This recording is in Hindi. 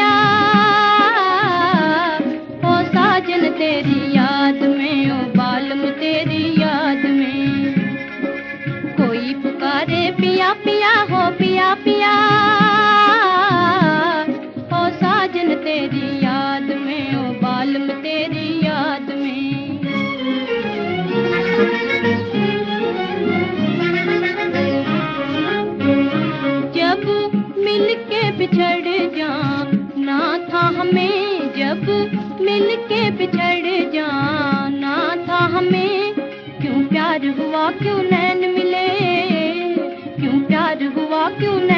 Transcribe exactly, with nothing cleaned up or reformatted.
ओ साजन तेरी याद में, ओ बालम तेरी याद में। कोई पुकारे पिया पिया हो पिया पिया, ओ साजन तेरी याद में, ओ बालम तेरी याद में। जब मिलके बिछड़ जाना था हमें, जब मिलके बिछड़ जाना था हमें, क्यों प्यार हुआ क्यों नैन मिले, क्यों प्यार हुआ क्यों नैन